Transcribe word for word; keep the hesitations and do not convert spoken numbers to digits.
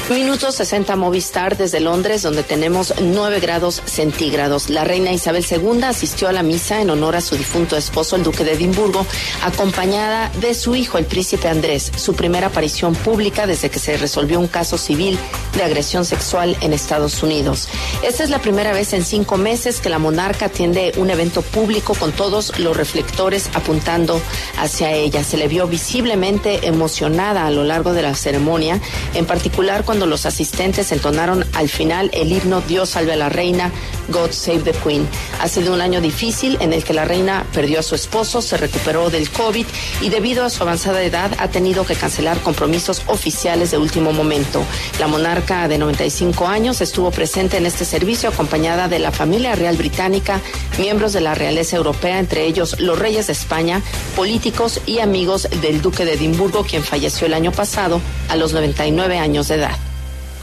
Minuto sesenta Movistar desde Londres, donde tenemos nueve grados centígrados. La reina Isabel segunda asistió a la misa en honor a su difunto esposo, el duque de Edimburgo, acompañada de su hijo, el príncipe Andrés, su primera aparición pública desde que se resolvió un caso civil de agresión sexual en Estados Unidos. Esta es la primera vez en cinco meses que la monarca atiende un evento público con todos los reflectores apuntando hacia ella. Se le vio visiblemente emocionada a lo largo de la ceremonia, en particular cuando los asistentes entonaron al final el himno Dios salve a la reina, God Save the Queen. Ha sido un año difícil en el que la reina perdió a su esposo, se recuperó del COVID y debido a su avanzada edad ha tenido que cancelar compromisos oficiales de último momento. La monarca de noventa y cinco años estuvo presente en este servicio acompañada de la familia real británica, miembros de la realeza europea, entre ellos los reyes de España, políticos y amigos del duque de Edimburgo, quien falleció el año pasado a los noventa y nueve años de edad.